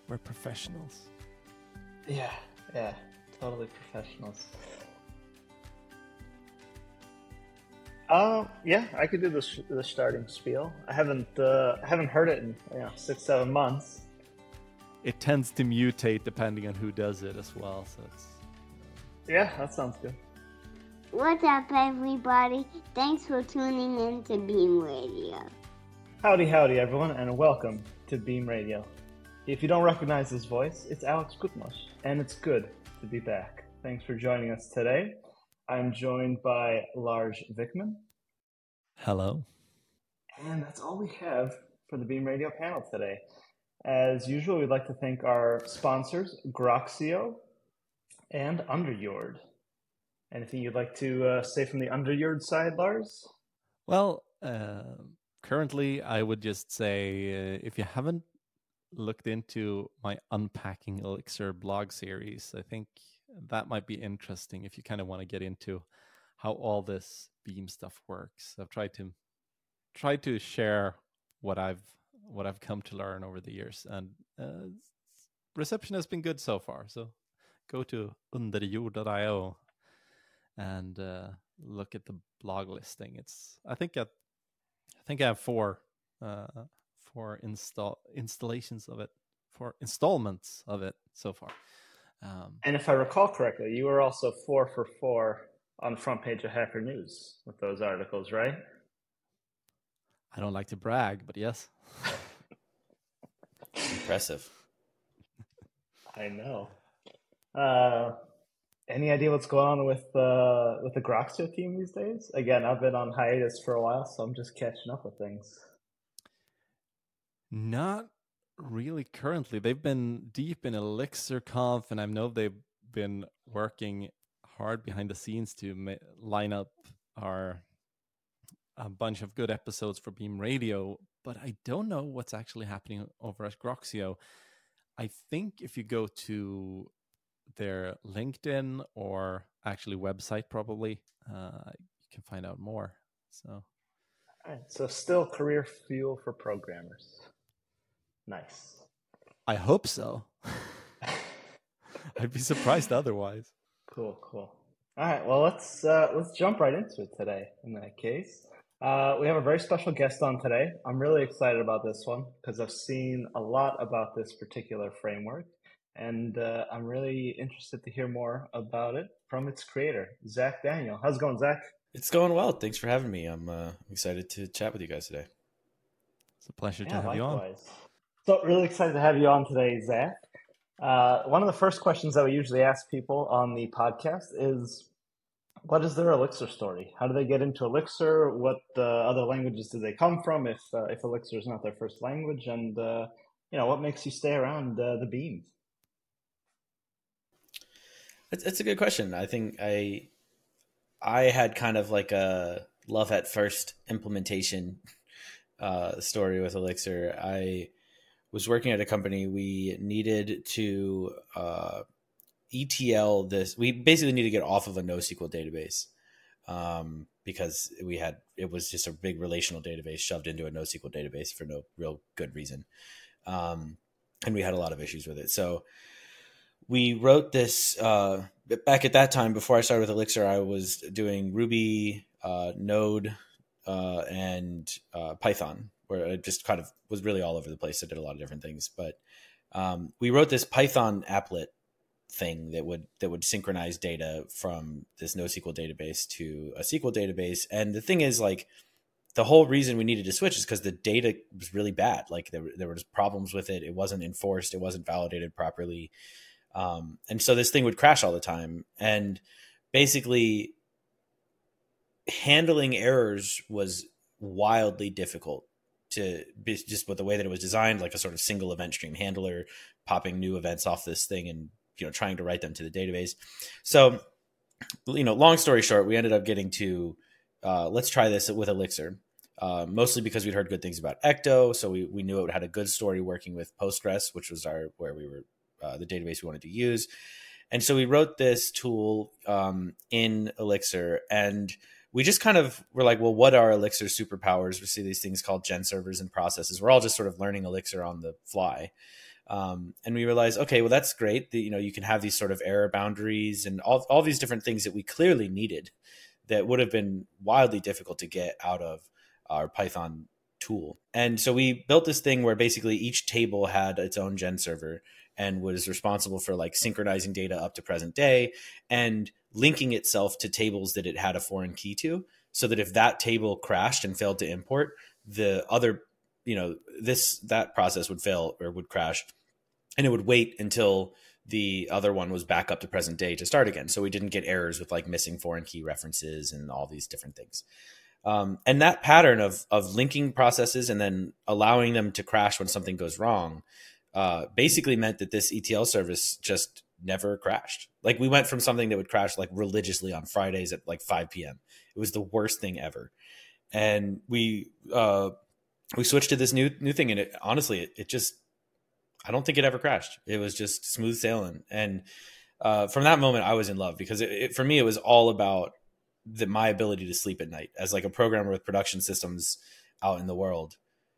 We're professionals. Yeah, totally professionals. Yeah, I could do the starting spiel. I haven't heard it in 6-7 months. It tends to mutate depending on who does it as well. So it's yeah, that sounds good. What's up, everybody? Thanks for tuning in to Beam Radio. Howdy, everyone, and welcome to Beam Radio. If you don't recognize this voice, it's Alex Gutmash, and it's good to be back. Thanks for joining us today. I'm joined by Lars Vikman. Hello. And that's all we have for the Beam Radio panel today. As usual, we'd like to thank our sponsors, Groxio and Underyord. Anything you'd like to say from the Underyord side, Lars? Well, currently, I would just say if you haven't looked into my Unpacking Elixir blog series, I think that might be interesting if you kind of want to get into how all this Beam stuff works. I've tried to share what I've come to learn over the years, and reception has been good so far. So go to underjord.io and look at the blog listing. I think I have four installations of it, 4 installments of it so far. And if I recall correctly, you were also 4 for 4 on the front page of Hacker News with those articles, right? I don't like to brag, but yes. Impressive. I know. Any idea what's going on with the Groxio team these days? Again, I've been on hiatus for a while, so I'm just catching up with things. Not really currently. They've been deep in ElixirConf, and I know they've been working hard behind the scenes to line up a bunch of good episodes for Beam Radio, but I don't know what's actually happening over at Groxio. I think if you go to their LinkedIn or actually website, probably, you can find out more. So, all right. So still career fuel for programmers. Nice. I hope so. I'd be surprised otherwise. Cool. All right. Well, let's jump right into it today. In that case, we have a very special guest on today. I'm really excited about this one because I've seen a lot about this particular framework, and I'm really interested to hear more about it from its creator, Zach Daniel. How's it going, Zach? It's going well. Thanks for having me. I'm excited to chat with you guys today. It's a pleasure to have you on. So really excited to have you on today, Zach. One of the first questions that we usually ask people on the podcast is, what is their Elixir story? How do they get into Elixir? What other languages do they come from if Elixir is not their first language? And what makes you stay around the Beam? It's a good question. I think I had kind of like a love at first implementation story with Elixir. I was working at a company. We needed to ETL this. We basically need to get off of a NoSQL database because it was just a big relational database shoved into a NoSQL database for no real good reason. And we had a lot of issues with it. So we wrote this back at that time. Before I started with Elixir, I was doing Ruby, Node, and Python, where I just kind of was really all over the place. I did a lot of different things, but we wrote this Python applet thing that would synchronize data from this NoSQL database to a SQL database. And the thing is, like, the whole reason we needed to switch is because the data was really bad. Like there were just problems with it. It wasn't enforced. It wasn't validated properly. And so this thing would crash all the time. And basically handling errors was wildly difficult to be, just with the way that it was designed, like a sort of single event stream handler, popping new events off this thing and, trying to write them to the database. So, long story short, we ended up getting to, let's try this with Elixir, mostly because we'd heard good things about Ecto. So we knew it had a good story working with Postgres, which was where we were, the database we wanted to use. And so we wrote this tool in Elixir, and we just kind of were like, well, what are Elixir superpowers? We see these things called gen servers and processes. We're all just sort of learning Elixir on the fly. And we realized, okay, well, that's great. You can have these sort of error boundaries and all these different things that we clearly needed that would have been wildly difficult to get out of our Python tool. And so we built this thing where basically each table had its own gen server and was responsible for like synchronizing data up to present day and linking itself to tables that it had a foreign key to, so that if that table crashed and failed to import, the other, that process would fail or would crash, and it would wait until the other one was back up to present day to start again. So we didn't get errors with like missing foreign key references and all these different things. And that pattern of linking processes and then allowing them to crash when something goes wrong basically meant that this ETL service just never crashed. Like we went from something that would crash like religiously on Fridays at like 5 p.m. It was the worst thing ever. And we switched to this new thing, and it just, I don't think it ever crashed. It was just smooth sailing. And from that moment, I was in love, because for me, it was all about my ability to sleep at night as like a programmer with production systems out in the world.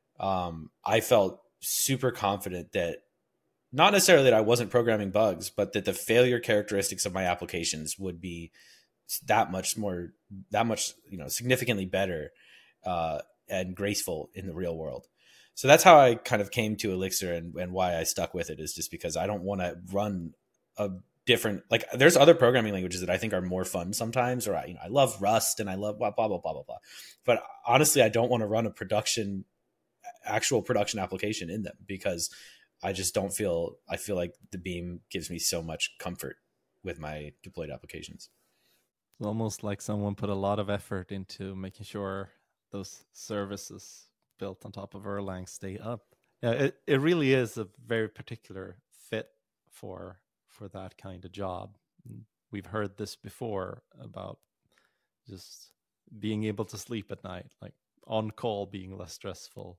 I felt super confident that not necessarily that I wasn't programming bugs, but that the failure characteristics of my applications would be that much significantly better and graceful in the real world. So that's how I kind of came to Elixir, and why I stuck with it is just because I don't want to run a different, like there's other programming languages that I think are more fun sometimes, or I love Rust and I love blah, blah, blah, blah, blah, blah. But honestly, I don't want to run a actual production application in them, because I just don't feel, I feel like the Beam gives me so much comfort with my deployed applications. It's almost like someone put a lot of effort into making sure those services built on top of Erlang stay up. Yeah, it really is a very particular fit for that kind of job. We've heard this before about just being able to sleep at night, like on call being less stressful.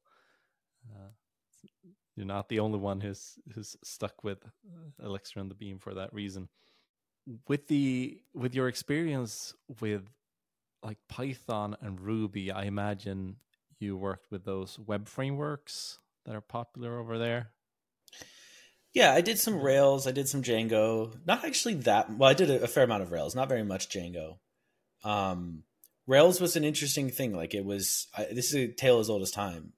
You're not the only one who's stuck with Elixir and the Beam for that reason. With your experience with like Python and Ruby, I imagine you worked with those web frameworks that are popular over there. Yeah, I did some Rails. I did some Django. Not actually that well. I did a fair amount of Rails, not very much Django. Rails was an interesting thing. Like this is a tale as old as time.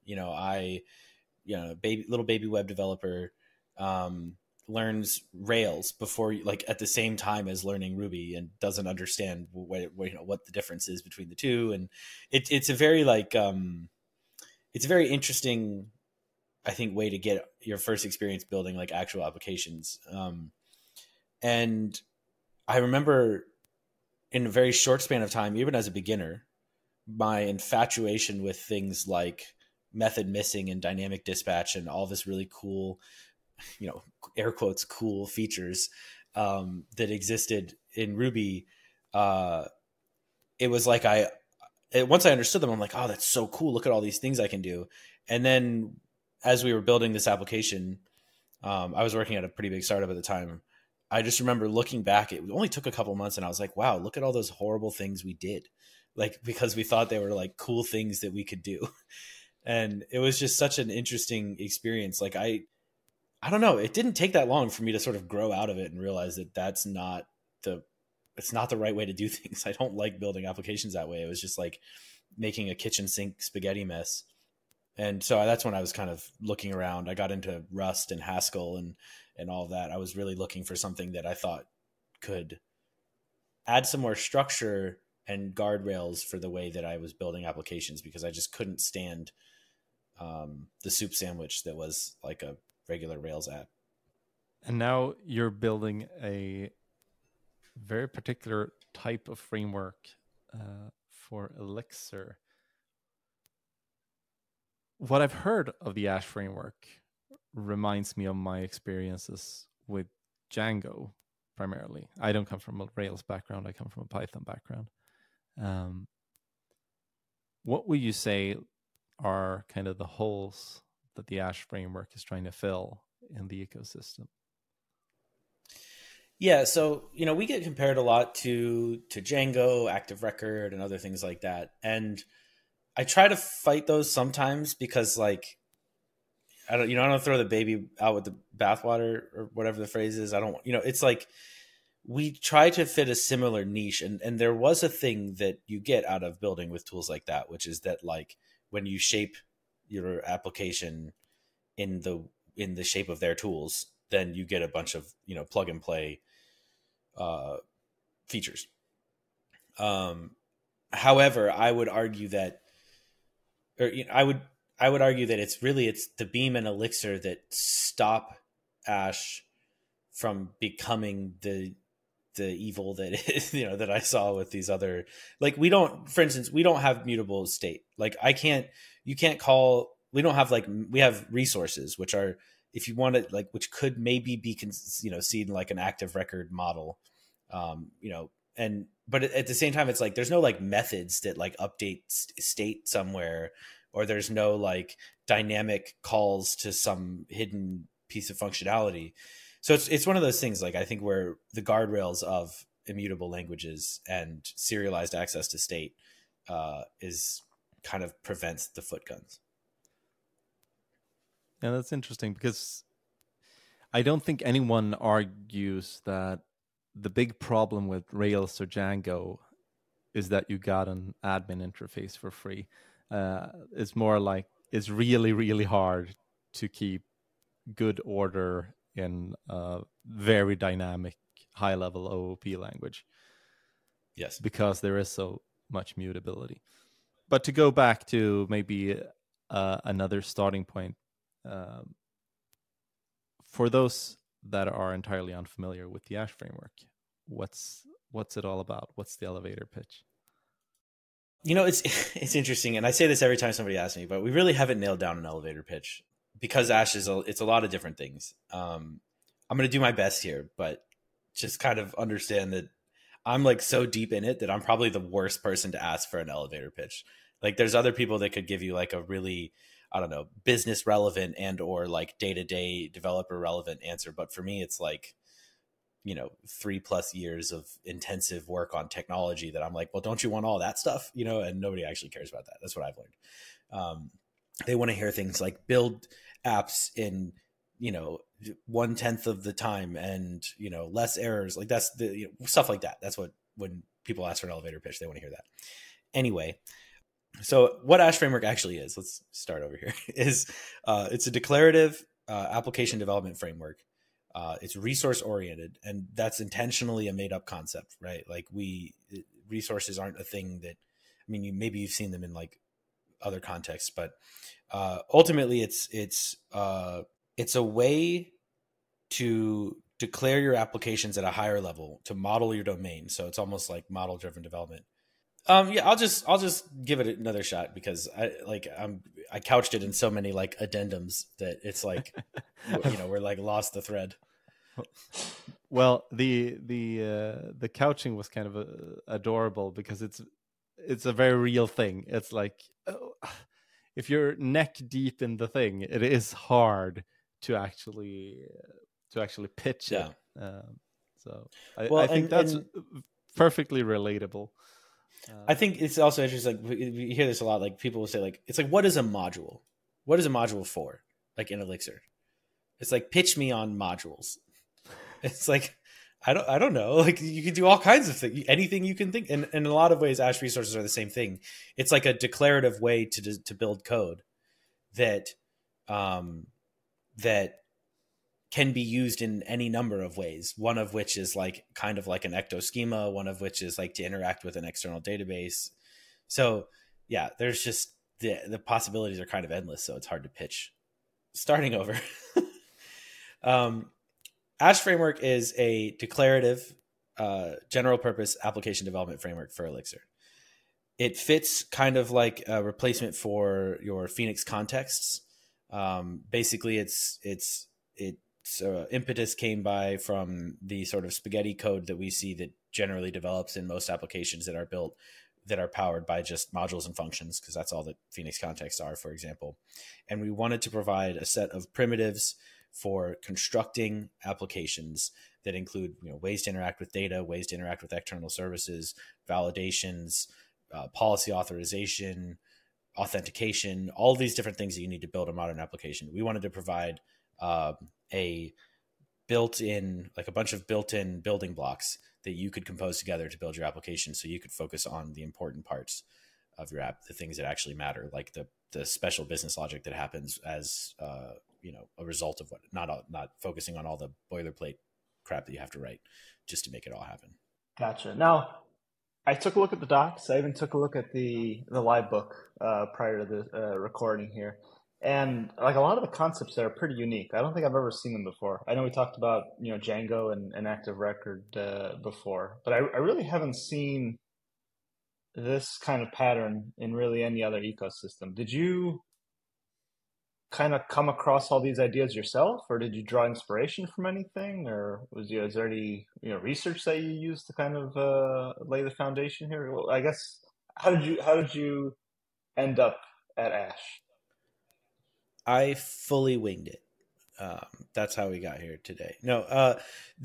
Little baby web developer learns Rails before, like at the same time as learning Ruby, and doesn't understand what the difference is between the two. And it's a very it's a very interesting, I think, way to get your first experience building like actual applications. And I remember in a very short span of time, even as a beginner, my infatuation with things like method missing and dynamic dispatch and all this really cool, air quotes, cool features that existed in Ruby. It was like once I understood them, I'm like, oh, that's so cool. Look at all these things I can do. And then as we were building this application, I was working at a pretty big startup at the time. I just remember looking back, it only took a couple of months, and I was like, wow, look at all those horrible things we did. Like, because we thought they were like cool things that we could do. And it was just such an interesting experience. Like, I don't know. It didn't take that long for me to sort of grow out of it and realize that it's not the right way to do things. I don't like building applications that way. It was just like making a kitchen sink spaghetti mess. And so that's when I was kind of looking around. I got into Rust and Haskell and all of that. I was really looking for something that I thought could add some more structure and guardrails for the way that I was building applications, because I just couldn't stand the soup sandwich that was like a regular Rails app. And now you're building a very particular type of framework for Elixir. What I've heard of the Ash framework reminds me of my experiences with Django, primarily. I don't come from a Rails background. I come from a Python background. What would you say are kind of the holes that the Ash framework is trying to fill in the ecosystem? Yeah, so we get compared a lot to Django, Active Record, and other things like that. And I try to fight those sometimes, because like I don't throw the baby out with the bathwater or whatever the phrase is. I don't, it's like we try to fit a similar niche, and there was a thing that you get out of building with tools like that, which is that like when you shape your application in the shape of their tools, then you get a bunch of, plug and play features. However, I would argue that, I would argue that it's the Beam and Elixir that stop Ash from becoming the evil that is, that I saw with these other, like, for instance, we don't have mutable state. Like we don't have, like, we have resources, which are, if you want to, like, which could maybe be, seen like an active record model, but at the same time, it's like, there's no like methods that like update state somewhere, or there's no like dynamic calls to some hidden piece of functionality. So it's one of those things, like, I think where the guardrails of immutable languages and serialized access to state is kind of prevents the foot guns. Yeah, that's interesting, because I don't think anyone argues that the big problem with Rails or Django is that you got an admin interface for free. It's more like it's really, really hard to keep good order in a very dynamic, high-level OOP language. Yes. Because there is so much mutability. But to go back to maybe another starting point, for those that are entirely unfamiliar with the Ash framework, what's it all about? What's the elevator pitch? It's interesting, and I say this every time somebody asks me, but we really haven't nailed down an elevator pitch, because Ash it's a lot of different things. I'm going to do my best here, but just kind of understand that I'm like so deep in it that I'm probably the worst person to ask for an elevator pitch. Like, there's other people that could give you like a really, I don't know, business relevant and or like day-to-day developer relevant answer. But for me, it's like, 3+ years of intensive work on technology that I'm like, well, don't you want all that stuff? And nobody actually cares about that. That's what I've learned. They want to hear things like build apps in, 1/10 of the time and, less errors. Like, that's the stuff like that. That's what, when people ask for an elevator pitch, they want to hear that. Anyway, so what Ash Framework actually is, let's start over here, is it's a declarative application development framework. It's resource oriented, and that's intentionally a made up concept, right? Like, resources aren't a thing that, maybe you've seen them in like other contexts, but ultimately it's a way to declare your applications at a higher level, to model your domain. So it's almost like model driven development. I'll just give it another shot, because I couched it in so many like addendums that it's like, we're like lost the thread. Well, the couching was kind of adorable, because it's a very real thing. It's like, if you're neck deep in the thing, it is hard to actually pitch it. So I think that's perfectly relatable. I think it's also interesting. Like, we hear this a lot. Like, people will say, like, it's like, what is a module? What is a module for? Like, in Elixir, it's like, pitch me on modules. It's like, I don't know. Like, you can do all kinds of things, anything you can think. And in a lot of ways, Ash resources are the same thing. It's like a declarative way to build code that can be used in any number of ways. One of which is like kind of like an ecto schema. One of which is like to interact with an external database. So yeah, there's just the possibilities are kind of endless. So it's hard to pitch. Starting over. Ash Framework is a declarative, general purpose application development framework for Elixir. It fits kind of like a replacement for your Phoenix contexts. Basically, its impetus came by from the sort of spaghetti code that we see that generally develops in most applications that are built that are powered by just modules and functions, because that's all that Phoenix contexts are, for example. And we wanted to provide a set of primitives for constructing applications that include, ways to interact with data, ways to interact with external services, validations, policy authorization, authentication, all these different things that you need to build a modern application. We wanted to provide a built-in, like a bunch of built-in building blocks that you could compose together to build your application, so you could focus on the important parts of your app, the things that actually matter, like the special business logic that happens as a result of what, not focusing on all the boilerplate crap that you have to write just to make it all happen. Gotcha. Now, I took a look at the docs. I even took a look at the live book prior to the recording here. And like a lot of the concepts there are pretty unique. I don't think I've ever seen them before. I know we talked about Django and Active Record before, but I really haven't seen this kind of pattern in really any other ecosystem. Did you kind of come across all these ideas yourself, or did you draw inspiration from anything, or is there any research that you used to kind of lay the foundation here? Well, I guess how did you end up at Ash? I fully winged it. That's how we got here today. No,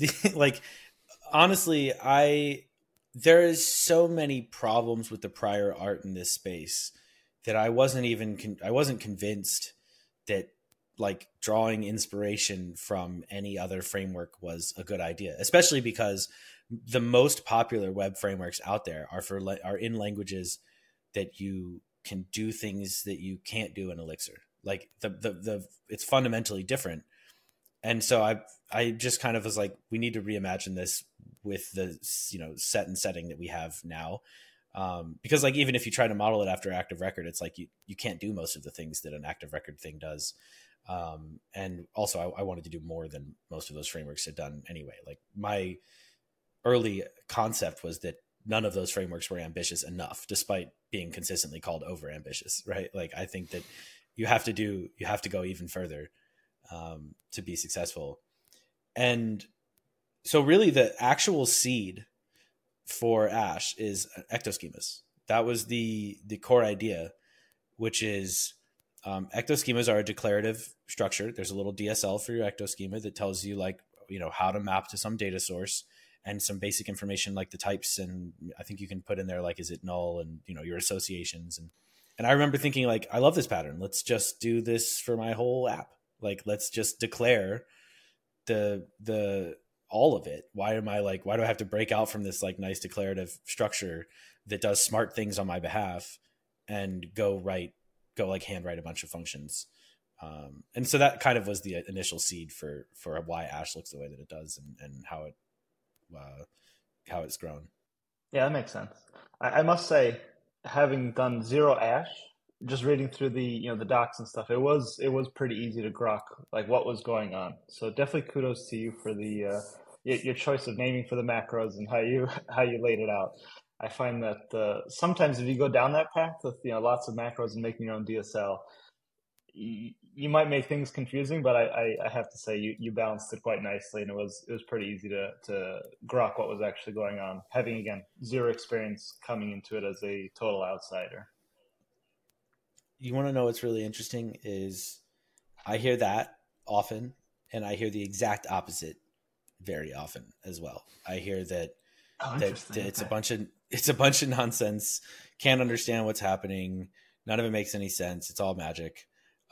honestly, there is so many problems with the prior art in this space that I wasn't convinced that like drawing inspiration from any other framework was a good idea, especially because the most popular web frameworks out there are in languages that you can do things that you can't do in Elixir. Like it's fundamentally different. And so I just kind of was like, we need to reimagine this with the set and setting that we have now. Because like, even if you try to model it after Active Record, it's like you can't do most of the things that an Active Record thing does. And also I wanted to do more than most of those frameworks had done anyway. Like my early concept was that none of those frameworks were ambitious enough, despite being consistently called over ambitious, right? Like I think that you have to go even further to be successful. And so really the actual seed for Ash is ectoschemas. That was the core idea, which is ectoschemas are a declarative structure. There's a little DSL for your ectoschema that tells you how to map to some data source and some basic information like the types. And I think you can put in there, like, is it null, and your associations. And I remember thinking, like, I love this pattern. Let's just do this for my whole app. Like, let's just declare the all of it. Why do I have to break out from this like nice declarative structure that does smart things on my behalf and go handwrite a bunch of functions? And so that kind of was the initial seed for why Ash looks the way that it does and how it's grown. Yeah, that makes sense. I must say, having done zero Ash, just reading through the docs and stuff, it was pretty easy to grok like what was going on. So definitely kudos to you for the your choice of naming for the macros and how you laid it out. I find that sometimes if you go down that path with lots of macros and making your own DSL, you might make things confusing. But I have to say you balanced it quite nicely, and it was pretty easy to grok what was actually going on, having again zero experience coming into it as a total outsider. You want to know what's really interesting is I hear that often, and I hear the exact opposite very often as well. I hear that it's a bunch of nonsense. Can't understand what's happening. None of it makes any sense. It's all magic.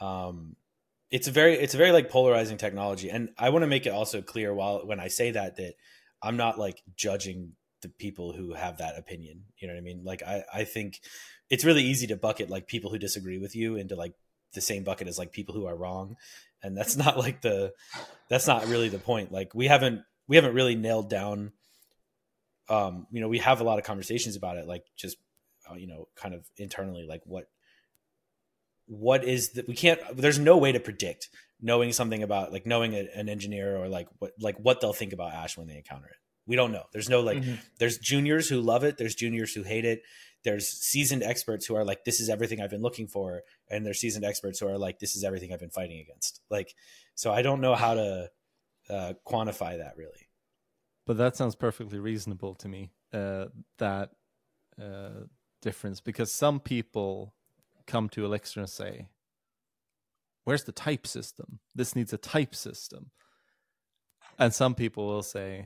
It's a very like polarizing technology, and I want to make it also clear when I say that I'm not like judging the people who have that opinion. You know what I mean? Like I think it's really easy to bucket like people who disagree with you into like the same bucket as like people who are wrong. And that's not really the point. Like we haven't really nailed down, we have a lot of conversations about it, like just, kind of internally, like what is that there's no way to predict knowing something about like knowing an engineer or what they'll think about Ash when they encounter it. We don't know. There's no There's juniors who love it. There's juniors who hate it. There's seasoned experts who are like, this is everything I've been looking for. And there's seasoned experts who are like, this is everything I've been fighting against. Like, so I don't know how to quantify that really. But that sounds perfectly reasonable to me, that difference, because some people come to Elixir and say, where's the type system? This needs a type system. And some people will say,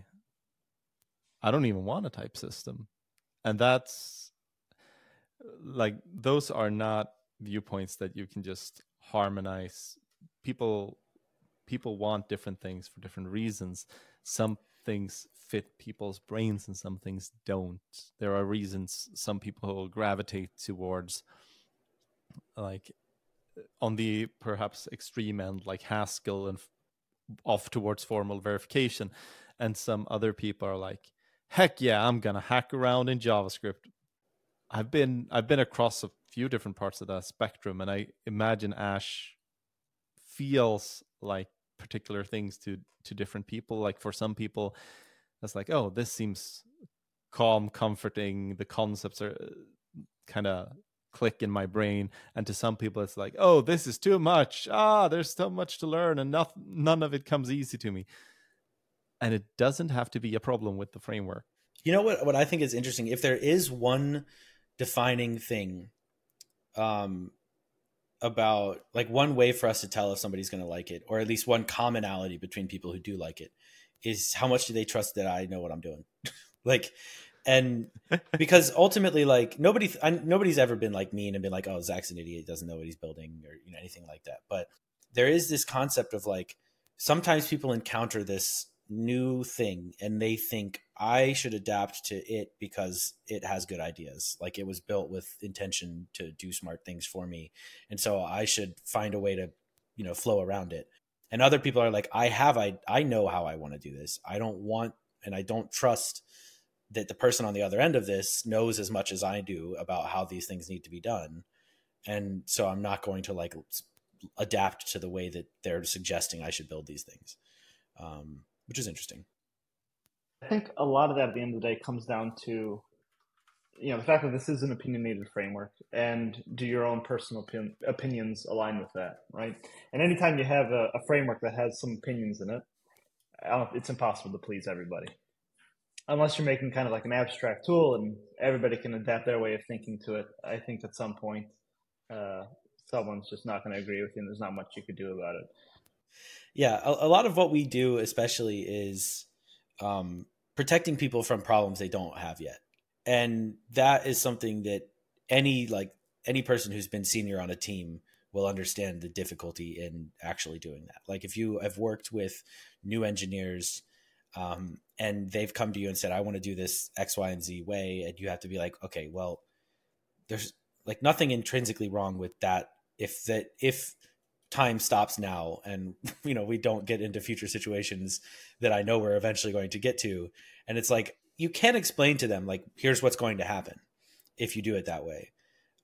I don't even want a type system. And that's like, those are not viewpoints that you can just harmonize. People want different things for different reasons. Some things fit people's brains and some things don't. There are reasons some people gravitate towards, like on the perhaps extreme end, like Haskell and off towards formal verification, and some other people are like, heck yeah, I'm gonna hack around in JavaScript. I've been across a few different parts of that spectrum, and I imagine Ash feels like particular things to different people. Like for some people, it's like, oh, this seems calm, comforting. The concepts are kind of click in my brain. And to some people, it's like, oh, this is too much. There's so much to learn, and none of it comes easy to me. And it doesn't have to be a problem with the framework. You know what I think is interesting? If there is one defining thing about, like, one way for us to tell if somebody's going to like it, or at least one commonality between people who do like it, is how much do they trust that I know what I'm doing? Like, and because ultimately, like, nobody's ever been like mean and been like, oh, Zach's an idiot, doesn't know what he's building, or, you know, anything like that. But there is this concept of, like, sometimes people encounter this new thing and they think I should adapt to it because it has good ideas. Like, it was built with intention to do smart things for me. And so I should find a way to, you know, flow around it. And other people are like, I know how I want to do this. I don't trust that the person on the other end of this knows as much as I do about how these things need to be done. And so I'm not going to, like, adapt to the way that they're suggesting I should build these things. Which is interesting. I think a lot of that at the end of the day comes down to, you know, the fact that this is an opinionated framework, and do your own personal opinions align with that, right? And anytime you have a framework that has some opinions in it, it's impossible to please everybody. Unless you're making kind of like an abstract tool and everybody can adapt their way of thinking to it, I think at some point someone's just not going to agree with you, and there's not much you could do about it. Yeah, a lot of what we do especially is protecting people from problems they don't have yet. And that is something that any person who's been senior on a team will understand the difficulty in actually doing that. Like, if you have worked with new engineers and they've come to you and said, I want to do this X, Y, and Z way, and you have to be like, okay, well, there's, like, nothing intrinsically wrong with that. If time stops now and, you know, we don't get into future situations that I know we're eventually going to get to, and it's like, you can explain to them, like, here's what's going to happen if you do it that way.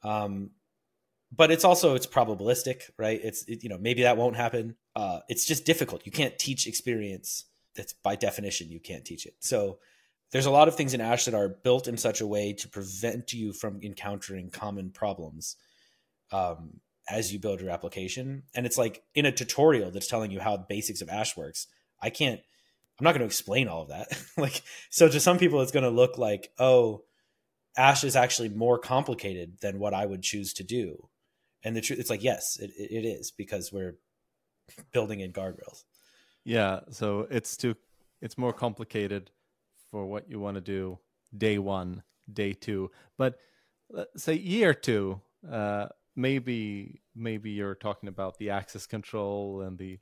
But it's probabilistic, right? You know, maybe that won't happen. It's just difficult. You can't teach experience. That's by definition, you can't teach it. So there's a lot of things in Ash that are built in such a way to prevent you from encountering common problems as you build your application. And it's like, in a tutorial that's telling you how the basics of Ash works, I'm not going to explain all of that. Like, so to some people, it's going to look like, oh, Ash is actually more complicated than what I would choose to do. And the truth, it's like, yes, it is, because we're building in guardrails. Yeah. So it's more complicated for what you want to do day one, day two, but say year two, maybe you're talking about the access control and the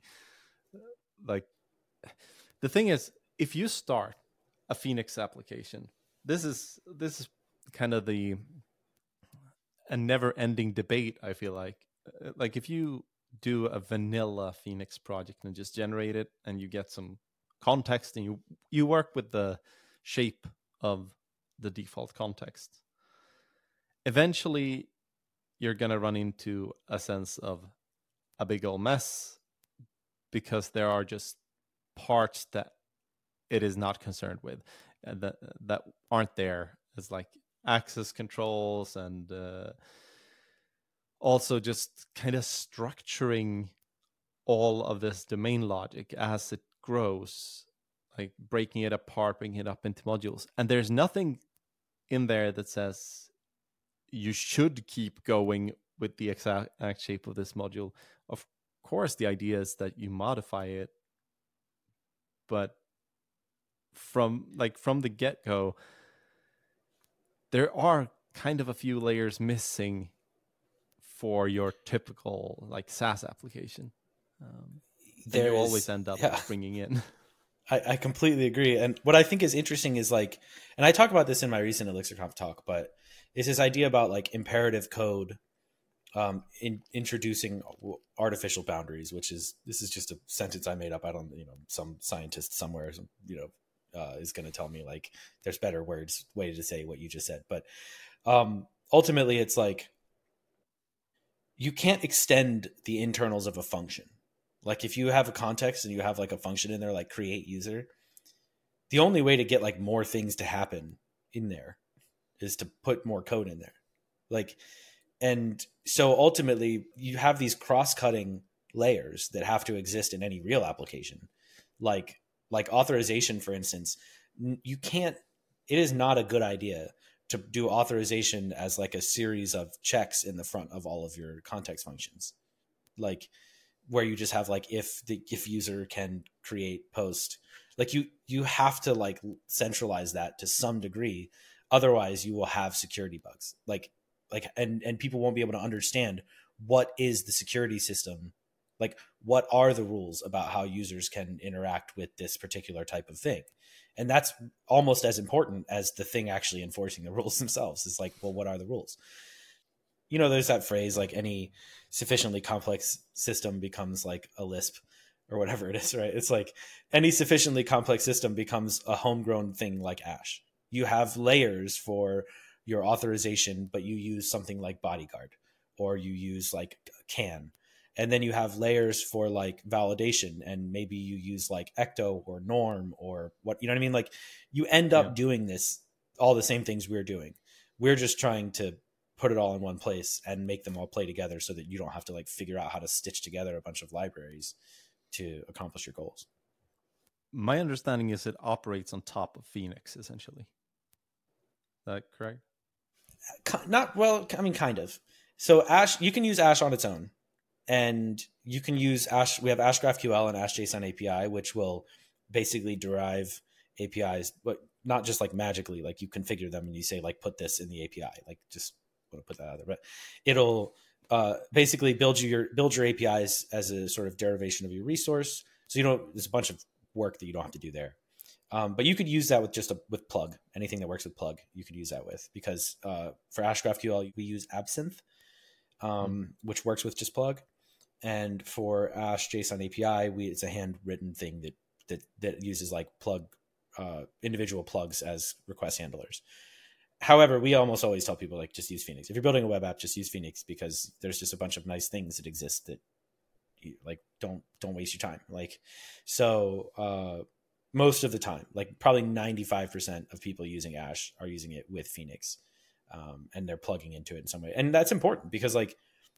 thing is, if you start a Phoenix application, this is kind of a never-ending debate, I feel like. Like, if you do a vanilla Phoenix project and just generate it, and you get some context, and you work with the shape of the default context, eventually you're going to run into a sense of a big old mess, because there are just parts that it is not concerned with, and that aren't there, as like access controls, and also just kind of structuring all of this domain logic as it grows, like breaking it apart, bringing it up into modules. And there's nothing in there that says you should keep going with the exact shape of this module. Of course, the idea is that you modify it, but from the get-go, there are kind of a few layers missing for your typical like SaaS application. There you is- always end up yeah. bringing in. I completely agree. And what I think is interesting is like, and I talk about this in my recent ElixirConf talk, but it's this idea about like imperative code in introducing artificial boundaries, this is just a sentence I made up. I don't, some scientist somewhere, is going to tell me like there's better way to say what you just said. But ultimately it's like, you can't extend the internals of a function. Like if you have a context and you have like a function in there, like create user, the only way to get like more things to happen in there is to put more code in there. Like, and so ultimately you have these cross-cutting layers that have to exist in any real application. Like authorization, for instance, it is not a good idea to do authorization as like a series of checks in the front of all of your context functions. Like, where you just have like if user can create post, like you have to like centralize that to some degree, otherwise you will have security bugs, and people won't be able to understand what is the security system, like what are the rules about how users can interact with this particular type of thing. And that's almost as important as the thing actually enforcing the rules themselves. It's like, well, what are the rules? There's that phrase, like any sufficiently complex system becomes like a Lisp or whatever it is, right? It's like any sufficiently complex system becomes a homegrown thing like Ash. You have layers for your authorization, but you use something like Bodyguard, or you use like CAN. And then you have layers for like validation, and maybe you use like Ecto or Norm or what, you know what I mean? Like you end up doing all the same things we're doing. We're just trying to put it all in one place and make them all play together so that you don't have to like figure out how to stitch together a bunch of libraries to accomplish your goals. My understanding is it operates on top of Phoenix, essentially. Is that correct? Not well, I mean, kind of. So Ash, you can use Ash on its own, and you can use Ash. We have Ash GraphQL and Ash JSON API, which will basically derive APIs, but not just like magically, like you configure them and you say like, put this in the API, like just want to put that out there, but it'll basically build your APIs as a sort of derivation of your resource. So there's a bunch of work that you don't have to do there. But you could use that with Plug. Anything that works with Plug, you could use that with, because for Ash GraphQL, we use Absinthe, which works with just Plug. And for Ash JSON API, it's a handwritten thing that uses like Plug, individual plugs as request handlers. However, we almost always tell people like, just use Phoenix. If you're building a web app, just use Phoenix, because there's just a bunch of nice things that exist that like, don't waste your time. Like, so most of the time, like probably 95% of people using Ash are using it with Phoenix, and they're plugging into it in some way. And that's important because like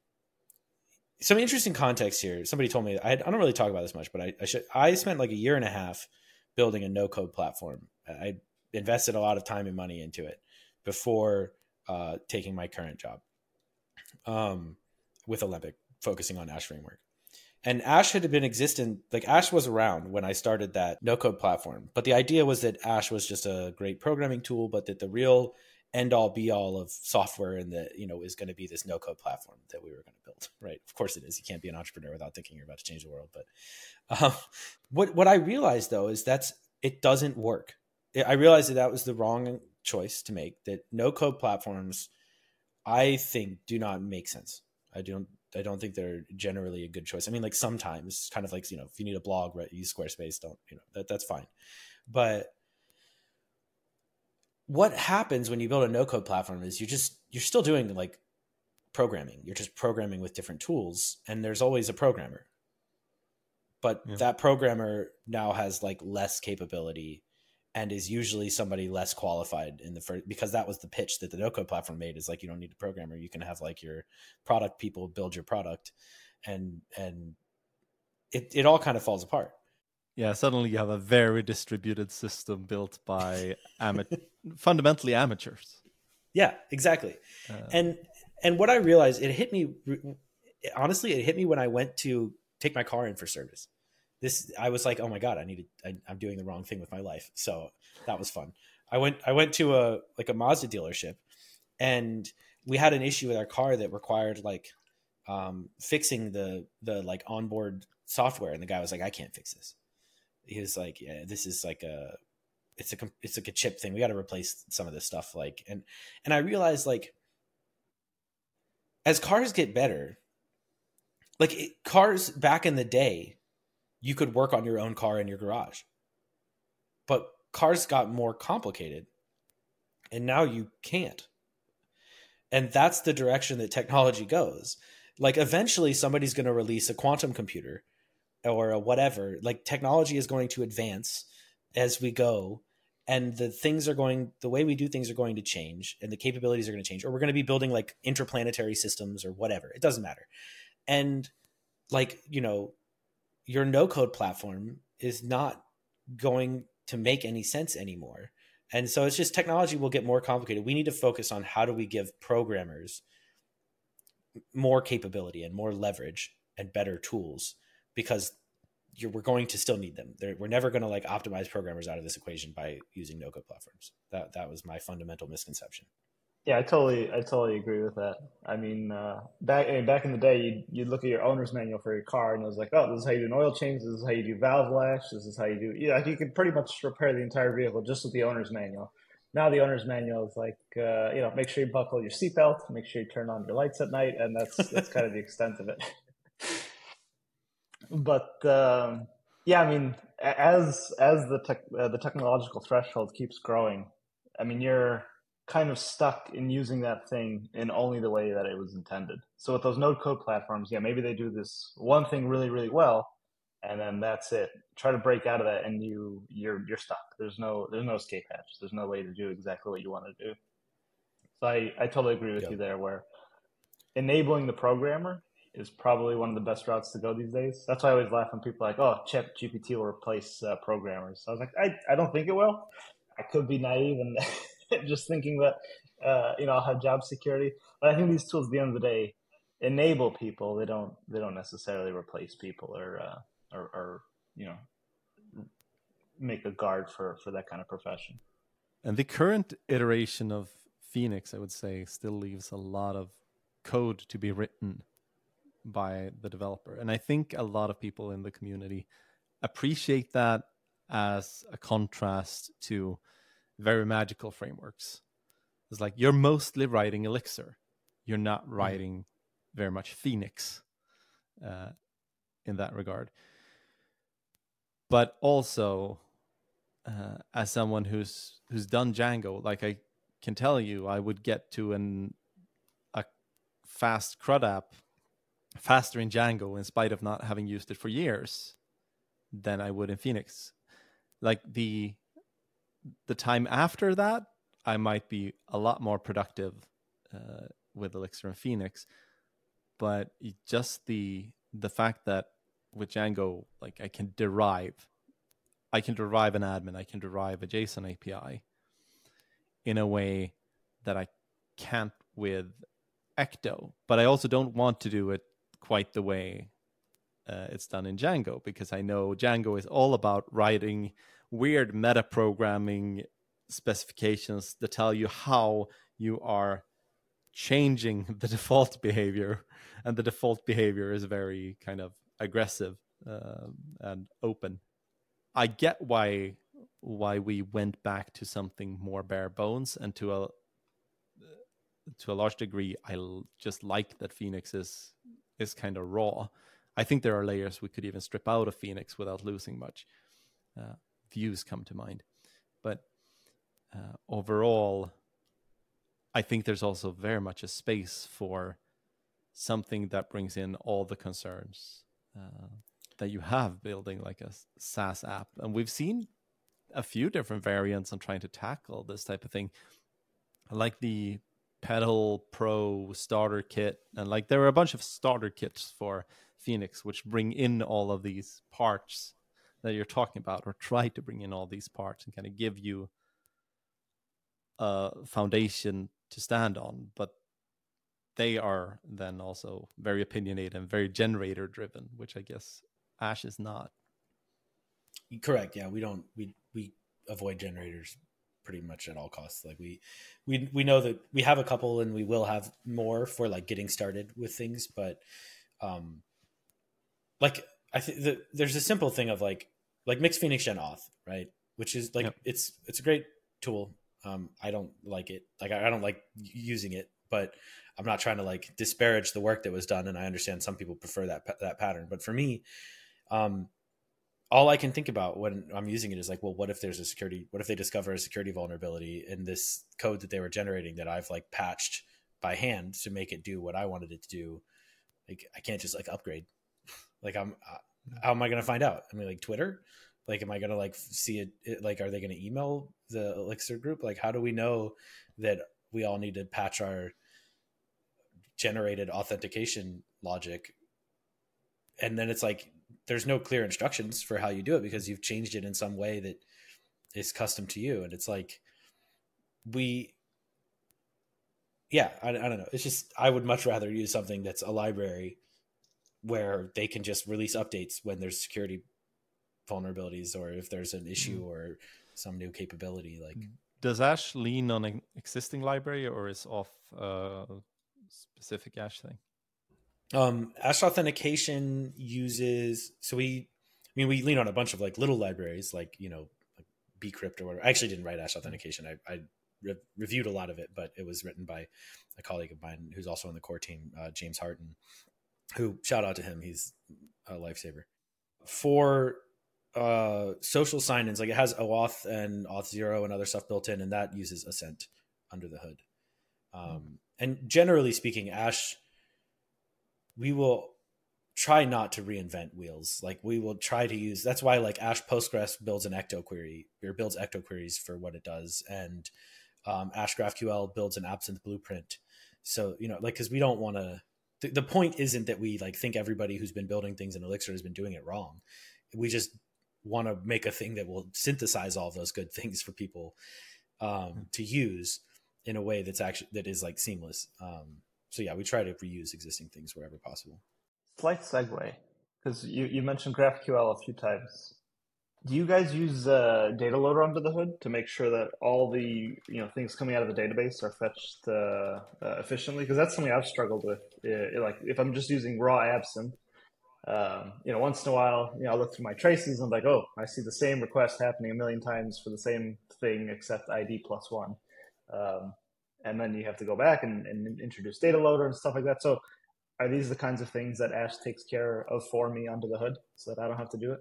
some interesting context here. Somebody told me, I don't really talk about this much, but I spent like a year and a half building a no-code platform. I invested a lot of time and money into it before taking my current job with Olympic, focusing on Ash Framework. And Ash had been existent, like Ash was around when I started that no-code platform. But the idea was that Ash was just a great programming tool, but that the real end-all be-all of software and is going to be this no-code platform that we were going to build, right? Of course it is. You can't be an entrepreneur without thinking you're about to change the world. But what I realized, though, is it doesn't work. I realized that was the wrong choice to make, that no-code platforms, I think, do not make sense. I don't think they're generally a good choice. I mean, like sometimes, kind of like, if you need a blog, right, use Squarespace, that's fine. But what happens when you build a no-code platform is you're still doing like programming. You're just programming with different tools, and there's always a programmer. But that programmer now has like less capability and is usually somebody less qualified in the first, because that was the pitch that the no-code platform made, is like, you don't need a programmer. You can have like your product people build your product, and it all kind of falls apart. Yeah, suddenly you have a very distributed system built by fundamentally amateurs. Yeah, exactly. And what I realized, it hit me when I went to take my car in for service. I was like, oh my God, I'm doing the wrong thing with my life. So that was fun. I went to a Mazda dealership, and we had an issue with our car that required like fixing the like onboard software, and the guy was like, I can't fix this. He was like, yeah, this is like it's like a chip thing. We got to replace some of this stuff. Like, and I realized, like, as cars get better, like cars back in the day, you could work on your own car in your garage, but cars got more complicated, and now you can't. And that's the direction that technology goes. Like, eventually somebody's going to release a quantum computer or a whatever. Like, technology is going to advance as we go, and the way we do things are going to change, and the capabilities are going to change, or we're going to be building like interplanetary systems or whatever. It doesn't matter. And like, you know, your no code platform is not going to make any sense anymore. And so it's just, technology will get more complicated. We need to focus on how do we give programmers more capability and more leverage and better tools, because we're going to still need them. We're never going to like optimize programmers out of this equation by using no code platforms. That was my fundamental misconception. Yeah, I totally agree with that. I mean, back in the day, you'd look at your owner's manual for your car, and it was like, oh, this is how you do an oil change, this is how you do valve lash, this is how you do. Yeah, you could pretty much repair the entire vehicle just with the owner's manual. Now the owner's manual is like, make sure you buckle your seatbelt, make sure you turn on your lights at night, and that's kind of the extent of it. But yeah, I mean, as the technological threshold keeps growing, I mean, you're kind of stuck in using that thing in only the way that it was intended. So with those no code platforms, yeah, maybe they do this one thing really, really well, and then that's it. Try to break out of that, and you're stuck. There's no escape hatch. There's no way to do exactly what you want to do. So I totally agree with you there, where enabling the programmer is probably one of the best routes to go these days. That's why I always laugh when people are like, oh, ChatGPT will replace programmers. So I was like, I don't think it will. I could be naive and just thinking that, I'll have job security. But I think these tools, at the end of the day, enable people. They don't necessarily replace people or make a guard for that kind of profession. And the current iteration of Phoenix, I would say, still leaves a lot of code to be written by the developer. And I think a lot of people in the community appreciate that as a contrast to very magical frameworks. It's like, you're mostly writing Elixir. You're not writing very much Phoenix in that regard. But also, as someone who's done Django, like, I can tell you, I would get to a fast CRUD app faster in Django in spite of not having used it for years than I would in Phoenix. Like, the time after that, I might be a lot more productive with Elixir and Phoenix. But just the fact that with Django, like, I can derive an admin, I can derive a JSON API in a way that I can't with Ecto. But I also don't want to do it quite the way it's done in Django, because I know Django is all about writing weird meta-programming specifications that tell you how you are changing the default behavior, and the default behavior is very kind of aggressive and open. I get why we went back to something more bare bones, and to a large degree, I just like that Phoenix is kind of raw. I think there are layers we could even strip out of Phoenix without losing much. Views come to mind. But overall, I think there's also very much a space for something that brings in all the concerns that you have building like a SaaS app. And we've seen a few different variants on trying to tackle this type of thing. I like the Pedal Pro starter kit, and like there are a bunch of starter kits for Phoenix which bring in all of these parts that you're talking about, or try to bring in all these parts and kind of give you a foundation to stand on. But they are then also very opinionated and very generator driven, which I guess Ash is not. Correct. Yeah, we avoid generators pretty much at all costs. Like we know that we have a couple and we will have more for like getting started with things, but like I think there's a simple thing of like Mixed Phoenix Gen Auth, right? Which is like it's a great tool. I don't like it. Like I don't like using it, but I'm not trying to like disparage the work that was done. And I understand some people prefer that pattern, but for me, all I can think about when I'm using it is like, well, what if they discover a security vulnerability in this code that they were generating that I've like patched by hand to make it do what I wanted it to do? Like, I can't just like upgrade. Like how am I going to find out? I mean, like Twitter, like, am I going to like see it? Like, are they going to email the Elixir group? Like, how do we know that we all need to patch our generated authentication logic? And then it's like, there's no clear instructions for how you do it because you've changed it in some way that is custom to you. And it's like, I don't know. It's just, I would much rather use something that's a library where they can just release updates when there's security vulnerabilities or if there's an issue or some new capability. Like, does Ash lean on an existing library or is off a specific Ash thing? Ash authentication uses, we lean on a bunch of like little libraries, like, like bcrypt or whatever. I actually didn't write Ash authentication. I reviewed a lot of it, but it was written by a colleague of mine who's also on the core team, James Harton, who, shout out to him. He's a lifesaver. For social sign-ins, like it has OAuth and Auth0 and other stuff built in, and that uses Ascent under the hood. And generally speaking, Ash, we will try not to reinvent wheels. Like we will try to use, that's why like Ash Postgres builds an ecto query or builds ecto queries for what it does. And Ash GraphQL builds an Absinthe blueprint. So, like, cause we don't want to, the point isn't that we like think everybody who's been building things in Elixir has been doing it wrong. We just want to make a thing that will synthesize all of those good things for people to use in a way that is like seamless. So yeah, we try to reuse existing things wherever possible. Slight segue, because you mentioned GraphQL a few times. Do you guys use data loader under the hood to make sure that all the things coming out of the database are fetched efficiently? Because that's something I've struggled with. Like if I'm just using raw Absinthe, once in a while, I'll look through my traces and I'm like, oh, I see the same request happening a million times for the same thing except ID +1. And then you have to go back and introduce data loader and stuff like that. So are these the kinds of things that Ash takes care of for me under the hood so that I don't have to do it?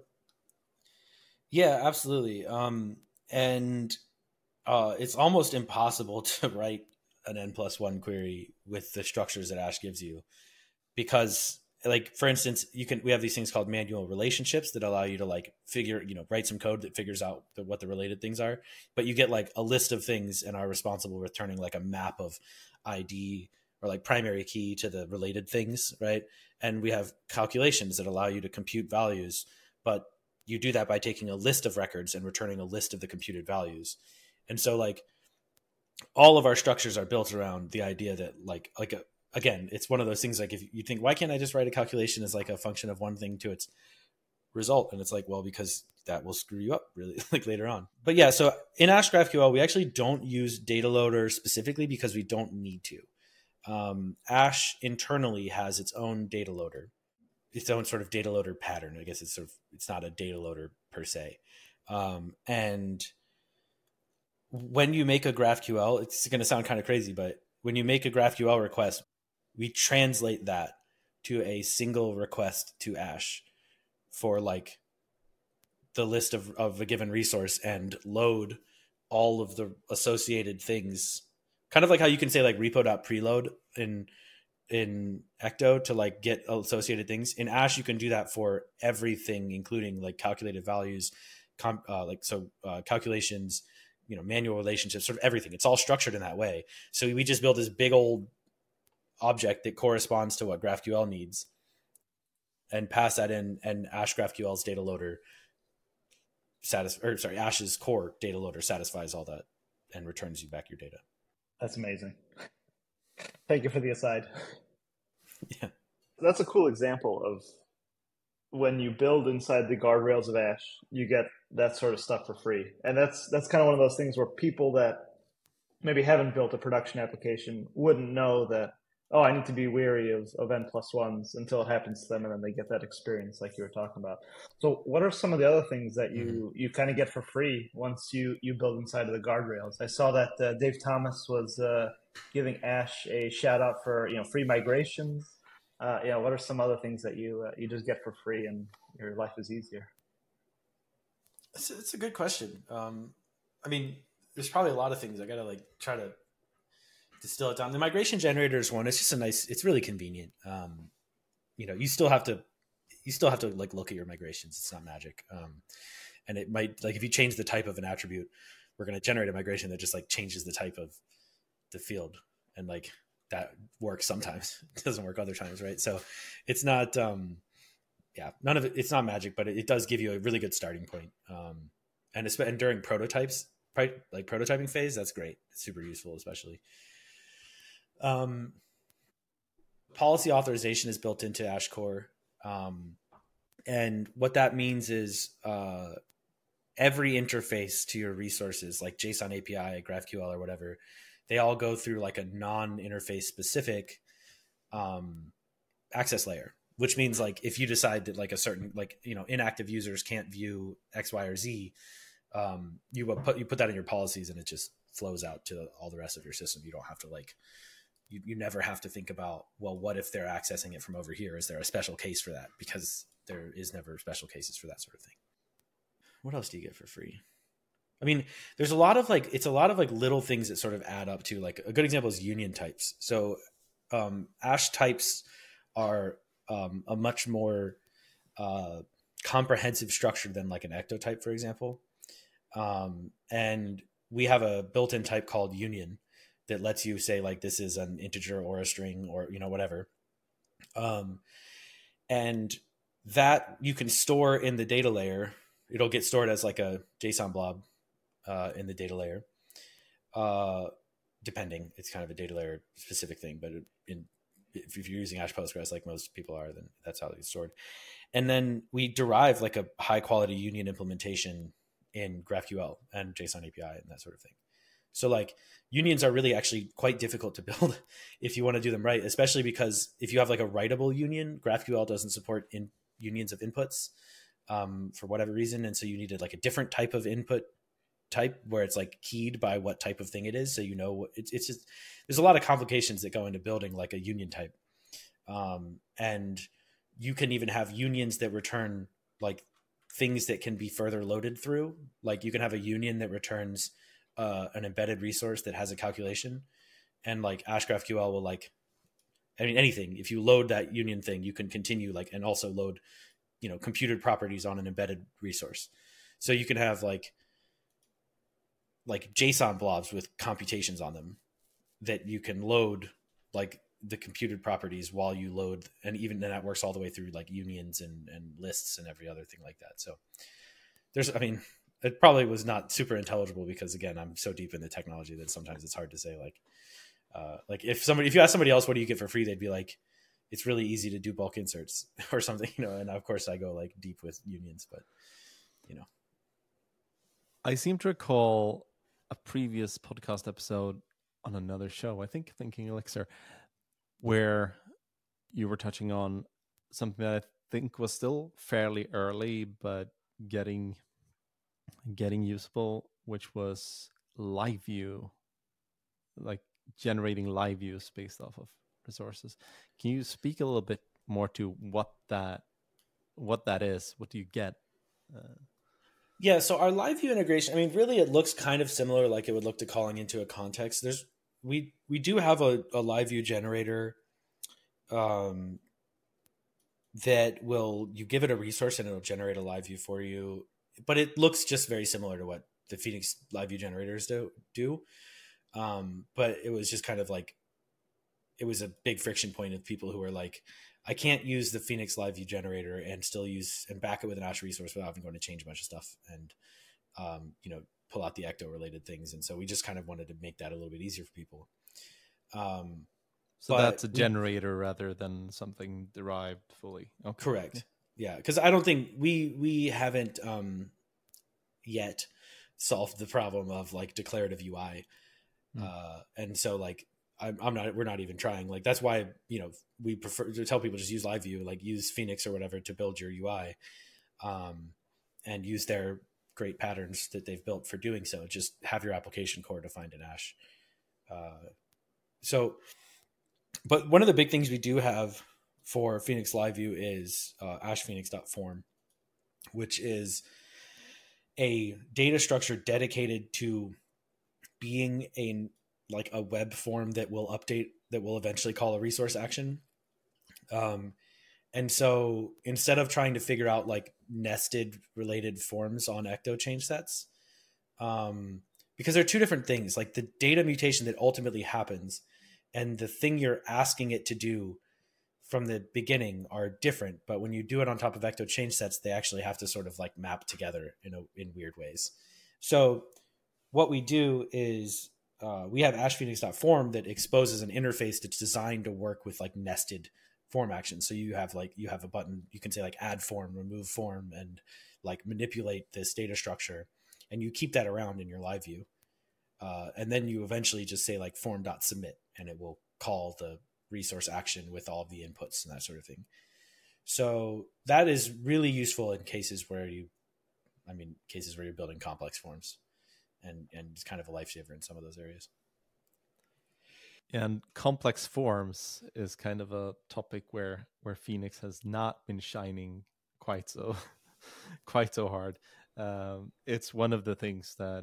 Yeah, absolutely. And it's almost impossible to write an N+1 query with the structures that Ash gives you because, like, for instance, we have these things called manual relationships that allow you to like write some code that figures out what the related things are, but you get like a list of things and are responsible for returning like a map of ID or like primary key to the related things, right? And we have calculations that allow you to compute values, but you do that by taking a list of records and returning a list of the computed values. And so like all of our structures are built around the idea that again, it's one of those things like if you think, why can't I just write a calculation as like a function of one thing to its result? And it's like, well, because that will screw you up really like later on. But yeah, so in Ash GraphQL, we actually don't use data loader specifically because we don't need to. Ash internally has its own data loader, its own sort of data loader pattern. I guess it's not a data loader per se. And when you make a GraphQL, it's going to sound kind of crazy, but when you make a GraphQL request, we translate that to a single request to Ash for like the list of a given resource and load all of the associated things. Kind of like how you can say like repo.preload in Ecto to like get associated things. In Ash, you can do that for everything, including like calculated values, calculations, manual relationships, sort of everything. It's all structured in that way. So we just build this big old object that corresponds to what GraphQL needs and pass that in, and Ash GraphQL's data loader Ash's core data loader satisfies all that and returns you back your data. That's amazing. Thank you for the aside. Yeah. That's a cool example of when you build inside the guardrails of Ash, you get that sort of stuff for free. And that's kind of one of those things where people that maybe haven't built a production application wouldn't know that, oh, I need to be wary of N+1s until it happens to them, and then they get that experience like you were talking about. So what are some of the other things that you kind of get for free once you build inside of the guardrails? I saw that Dave Thomas was giving Ash a shout out for free migrations. What are some other things that you just get for free and your life is easier? It's a good question. I mean, there's probably a lot of things. I gotta try to distill it down. The migration generators one, it's just it's really convenient. You still have to look at your migrations. It's not magic. And it might, if you change the type of an attribute, we're going to generate a migration that just changes the type of the field. And that works sometimes. It doesn't work other times. Right. So it's not, none of it, it's not magic, but it does give you a really good starting point. And during prototypes, prototyping phase, that's great. It's super useful, especially. Policy authorization is built into AshCore. And what that means is every interface to your resources, like JSON API, GraphQL, or whatever, they all go through a non-interface specific access layer, which means if you decide that a certain inactive users can't view X, Y, or Z, you put that in your policies and it just flows out to all the rest of your system. You don't have to you never have to think about, well, what if they're accessing it from over here? Is there a special case for that? Because there is never special cases for that sort of thing. What else do you get for free? I mean, there's a lot of it's a lot of little things that sort of add up to a good example is union types. So Ash types are a much more comprehensive structure than an ectotype, for example. And we have a built-in type called union that lets you say this is an integer or a string or whatever. And that you can store in the data layer. It'll get stored as a JSON blob in the data layer. Depending, it's kind of a data layer specific thing, but if you're using Ash Postgres like most people are, then that's how it gets stored. And then we derive a high quality union implementation in GraphQL and JSON API and that sort of thing. So unions are really actually quite difficult to build if you want to do them right, especially because if you have a writable union, GraphQL doesn't support unions of inputs for whatever reason. And so you needed a different type of input type where it's keyed by what type of thing it is. So it's just, there's a lot of complications that go into building a union type. And you can even have unions that return things that can be further loaded through. You can have a union that returns an embedded resource that has a calculation, and Ash GraphQL will anything. If you load that union thing, you can continue and also load, computed properties on an embedded resource. So you can have JSON blobs with computations on them that you can load the computed properties while you load, and even then that works all the way through unions and lists and every other thing like that. So it probably was not super intelligible because again, I'm so deep in the technology that sometimes it's hard to say if you ask somebody else, what do you get for free? They'd be it's really easy to do bulk inserts or something, and of course I go deep with unions, but I seem to recall a previous podcast episode on another show, I think Thinking Elixir, where you were touching on something that I think was still fairly early, but getting usable, which was live view, generating live views based off of resources. Can you speak a little bit more to what that is? What do you get? Yeah, so our live view integration, really it looks kind of similar like it would look to calling into a context. We do have a live view generator that you give it a resource and it'll generate a live view for you. But it looks just very similar to what the Phoenix live view generators do. But it was just kind of it was a big friction point of people who were I can't use the Phoenix live view generator and still use and back it with an Ash resource without having going to change a bunch of stuff and, pull out the Ecto related things. And so we just kind of wanted to make that a little bit easier for people. So that's a generator rather than something derived fully. Okay. Correct. Yeah, because I don't think we haven't yet solved the problem of like declarative UI, and so like I'm not, we're not even trying. Like that's why, you know, we prefer to tell people just use Live View, like use Phoenix or whatever to build your UI, and use their great patterns that they've built for doing so. Just have your application core defined in Ash. So, but one of the big things we do have for Phoenix Live View is ashphoenix.form, which is a data structure dedicated to being a web form that will update, that will eventually call a resource action. And so instead of trying to figure out like nested related forms on Ecto change sets, because they're two different things, like the data mutation that ultimately happens and the thing you're asking it to do from the beginning are different. But when you do it on top of Ecto change sets, they actually have to sort of like map together in weird ways. So what we do is we have ashphoenix.form that exposes an interface that's designed to work with like nested form actions. So you have a button, you can say like add form, remove form, and like manipulate this data structure, and you keep that around in your live view. And then you eventually just say like form.submit, and it will call the resource action with all of the inputs and that sort of thing. So that is really useful in cases where you're building complex forms, and it's kind of a lifesaver in some of those areas. And complex forms is kind of a topic where Phoenix has not been shining quite so hard. It's one of the things that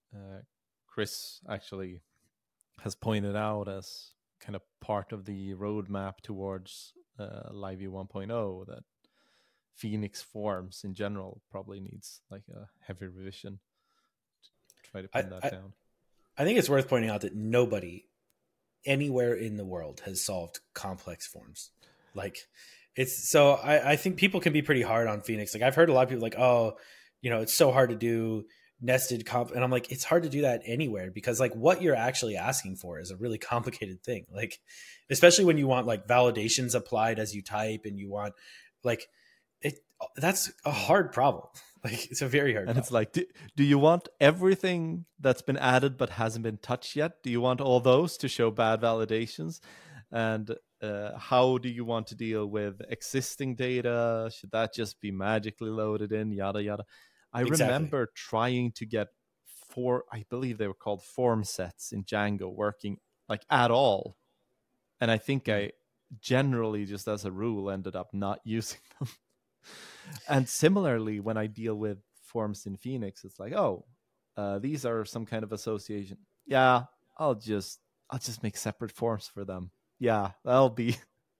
Chris actually has pointed out as kind of part of the roadmap towards Live View 1.0, that Phoenix forms in general probably needs like a heavy revision to try to pin that down. I think it's worth pointing out that nobody anywhere in the world has solved complex forms. Like it's so I think people can be pretty hard on Phoenix. Like I've heard a lot of people like, oh, you know, it's so hard to do nested and I'm like, it's hard to do that anywhere, because like what you're actually asking for is a really complicated thing. Like especially when you want like validations applied as you type, and you want like that's a hard problem. Like it's a very hard problem. It's like, do you want everything that's been added but hasn't been touched yet? Do you want all those to show bad validations? And how do you want to deal with existing data? Should that just be magically loaded in? Yada, yada. I remember trying to get I believe they were called form sets in Django working like at all. And I think I generally, just as a rule, ended up not using them. And similarly, when I deal with forms in Phoenix, it's like, these are some kind of association. Yeah, I'll just make separate forms for them. Yeah, that'll be.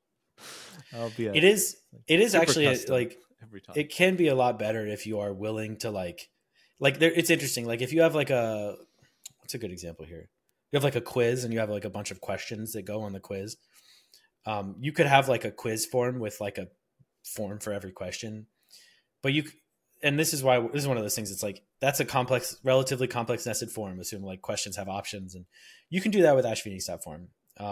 It is actually like every time. It can be a lot better if you are willing to like there. It's interesting. Like if you have like what's a good example here? You have like a quiz, and you have like a bunch of questions that go on the quiz. You could have like a quiz form with like a form for every question, but and this is one of those things. It's like that's a relatively complex nested form. Assume like questions have options, and you can do that with ashphoenix.form.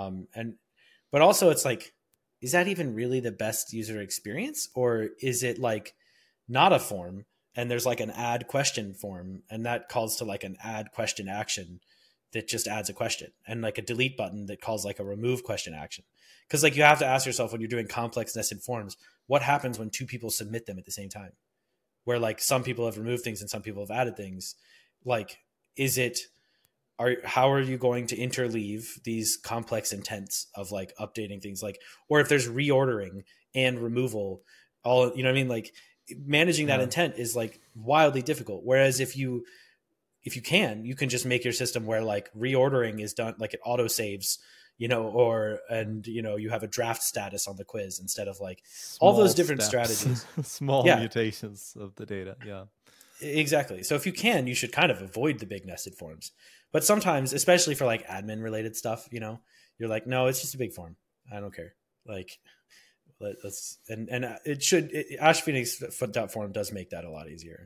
But also it's like, is that even really the best user experience, or is it like not a form and there's like an add question form, and that calls to like an add question action that just adds a question, and like a delete button that calls like a remove question action? Because like you have to ask yourself, when you're doing complex nested forms, what happens when two people submit them at the same time, where like some people have removed things and some people have added things? Like, how are you going to interleave these complex intents of like updating things, like, or if there's reordering and removal, all, you know what I mean? Like managing that intent is like wildly difficult. Whereas if you can just make your system where like reordering is done, like it auto saves, you know, and you know, you have a draft status on the quiz instead of like all those different strategies, small mutations of the data. Yeah, exactly. So if you can, you should kind of avoid the big nested forms. But sometimes, especially for like admin related stuff, you know, you're like, no, it's just a big form. I don't care. Like let's, and it should, ashphoenix.form does make that a lot easier.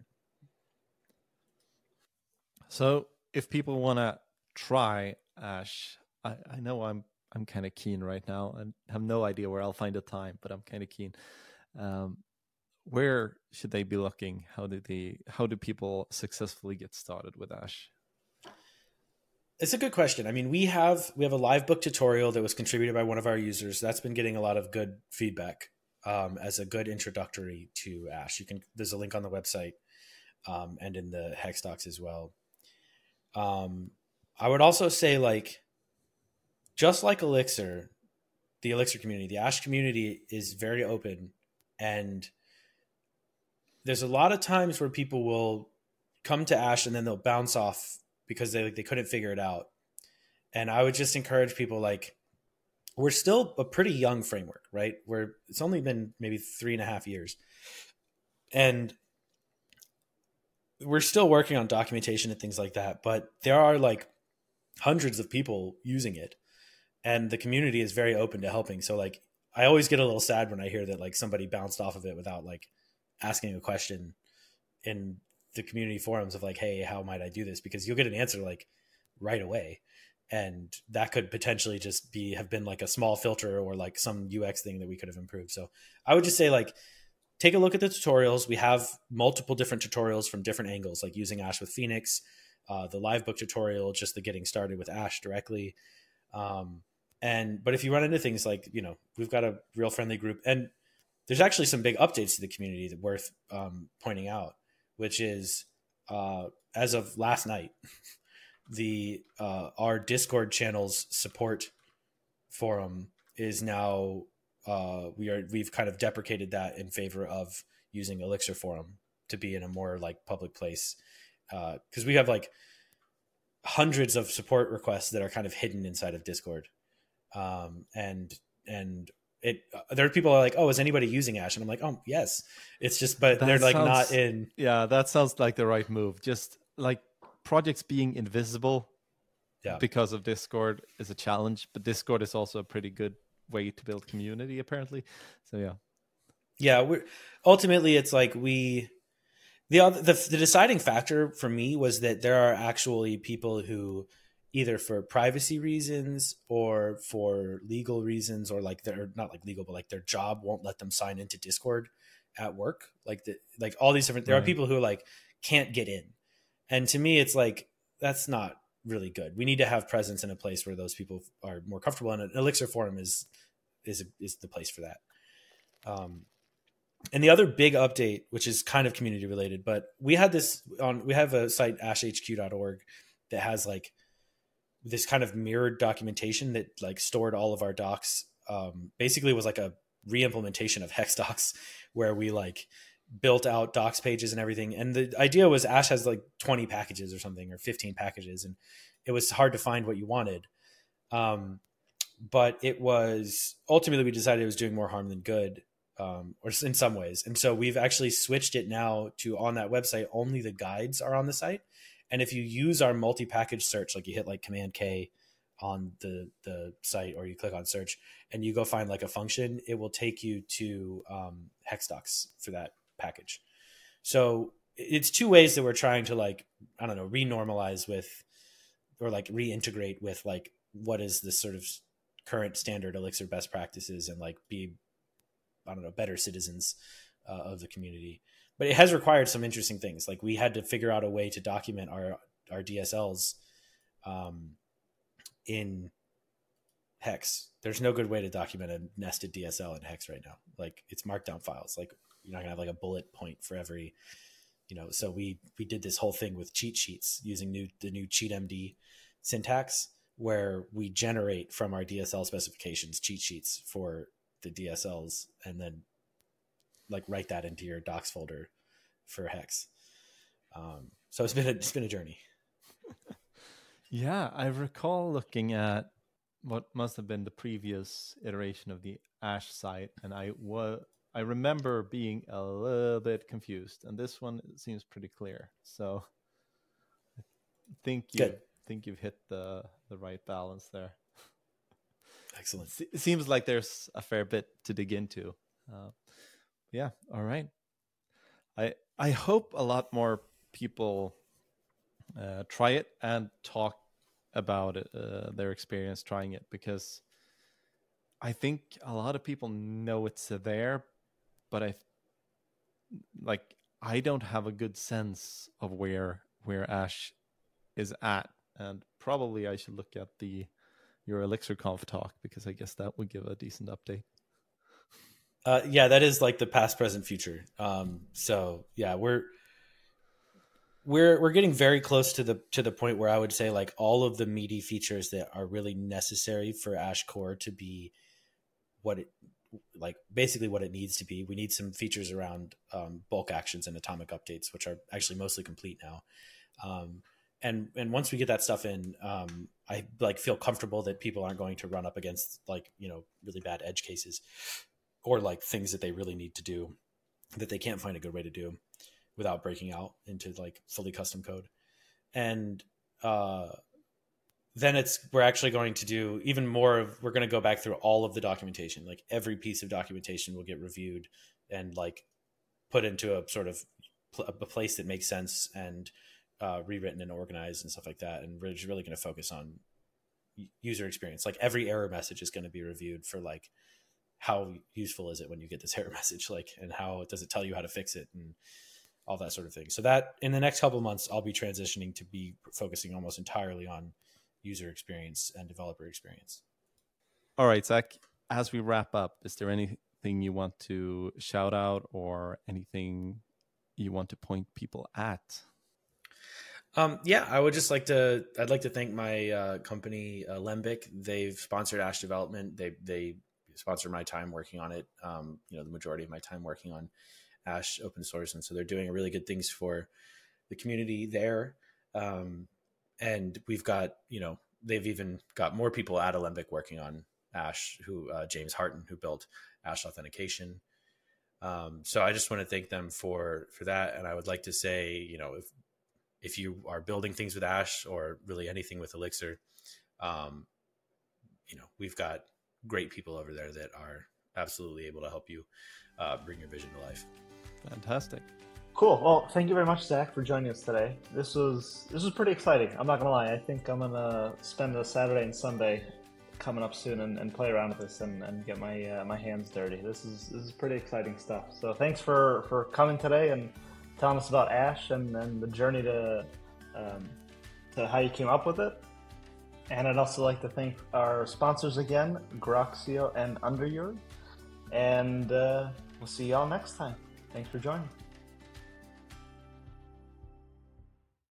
So if people want to try Ash, I know I'm kind of keen right now and have no idea where I'll find the time, but I'm kind of keen. where should they be looking? How do people successfully get started with Ash? It's a good question. I mean, we have a live book tutorial that was contributed by one of our users. That's been getting a lot of good feedback as a good introductory to Ash. There's a link on the website and in the Hex docs as well. I would also say, like, just like Elixir, the Elixir community, the Ash community is very open, and there's a lot of times where people will come to Ash and then they'll bounce off because they couldn't figure it out. And I would just encourage people, like, we're still a pretty young framework, right? It's only been maybe 3.5 years. And we're still working on documentation and things like that, but there are like hundreds of people using it, and the community is very open to helping. So, like, I always get a little sad when I hear that, like, somebody bounced off of it without, like, asking a question in the community forums of, like, hey, how might I do this? Because you'll get an answer, like, right away. And that could potentially just have been like a small filter or like some UX thing that we could have improved. So I would just say, like, take a look at the tutorials. We have multiple different tutorials from different angles, like using Ash with Phoenix, the live book tutorial, just the getting started with Ash directly. But if you run into things like, we've got a real friendly group, and there's actually some big updates to the community that worth pointing out, which is as of last night, our Discord channel's support forum is now we've kind of deprecated that in favor of using Elixir forum to be in a more like public place, because we have like hundreds of support requests that are kind of hidden inside of Discord, and there are people who are like, oh, is anybody using Ash? And I'm like, oh yes, it's just, but they're like not in. Yeah, that sounds like the right move. Just like projects being invisible because of Discord is a challenge, but Discord is also a pretty good way to build community, apparently. So ultimately it's like the deciding factor for me was that there are actually people who, either for privacy reasons or for legal reasons, or like they're not like legal, but like their job won't let them sign into Discord at work. Like all these different, there are people who like can't get in. And to me, it's like, that's not really good. We need to have presence in a place where those people are more comfortable. And an Elixir forum is the place for that. And the other big update, which is kind of community related, but we have a site, ashhq.org, that has like this kind of mirrored documentation that like stored all of our docs. Basically was like a re-implementation of Hex docs, where we like built out docs pages and everything. And the idea was Ash has like 20 packages or something, or 15 packages, and it was hard to find what you wanted. But it was ultimately, we decided it was doing more harm than good, or in some ways. And so we've actually switched it now to, on that website, only the guides are on the site. And if you use our multi-package search, like you hit like Command K on the site, or you click on search and you go find like a function, it will take you to Hex docs for that package. So it's two ways that we're trying to, like, I don't know, renormalize with, or like reintegrate with, like, what is this sort of current standard Elixir best practices, and like be, I don't know, better citizens of the community. But it has required some interesting things. Like, we had to figure out a way to document our DSLs in Hex. There's no good way to document a nested DSL in Hex right now. Like, it's markdown files. Like, you're not gonna have like a bullet point for every, so we did this whole thing with cheat sheets using the new CheatMD syntax, where we generate from our DSL specifications cheat sheets for the DSLs, and then like write that into your docs folder for Hex. So it's been a journey. Yeah, I recall looking at what must have been the previous iteration of the Ash site, and I remember being a little bit confused, and this one seems pretty clear. So I think you've hit the right balance there. Excellent. It seems like there's a fair bit to dig into. Yeah, all right. I hope a lot more people try it and talk about it, their experience trying it, because I think a lot of people know it's there, but like I don't have a good sense of where Ash is at, and probably I should look at your ElixirConf talk, because I guess that would give a decent update. Yeah, that is like the past, present, future. So yeah, we're getting very close to the point where I would say like all of the meaty features that are really necessary for Ash Core to be basically what it needs to be. We need some features around bulk actions and atomic updates, which are actually mostly complete now. And once we get that stuff in, I like feel comfortable that people aren't going to run up against like, really bad edge cases or like things that they really need to do that they can't find a good way to do without breaking out into like fully custom code. And then we're actually going to do even more we're going to go back through all of the documentation. Like every piece of documentation will get reviewed and like put into a sort of a place that makes sense and rewritten and organized and stuff like that. And we're really going to focus on user experience. Like every error message is going to be reviewed for like, how useful is it when you get this error message? Like, and how does it tell you how to fix it and all that sort of thing. So that in the next couple of months, I'll be transitioning to be focusing almost entirely on user experience and developer experience. All right, Zach, as we wrap up, is there anything you want to shout out or anything you want to point people at? Yeah, I would just I'd like to thank my company, Lembic. They've sponsored Ash development. They sponsor my time working on it. The majority of my time working on Ash open source. And so they're doing really good things for the community there. And we've got, they've even got more people at Alembic working on Ash, James Harton, who built Ash authentication. So I just want to thank them for that. And I would like to say, if you are building things with Ash or really anything with Elixir, we've got great people over there that are absolutely able to help you bring your vision to life. Fantastic. Cool. Well, thank you very much, Zach, for joining us today. This was pretty exciting. I'm not gonna lie. I think I'm gonna spend a Saturday and Sunday coming up soon and play around with this and get my hands dirty. This is pretty exciting stuff. So thanks for coming today and telling us about Ash and the journey to how you came up with it. And I'd also like to thank our sponsors again, Groxio and Underyard. And we'll see y'all next time. Thanks for joining.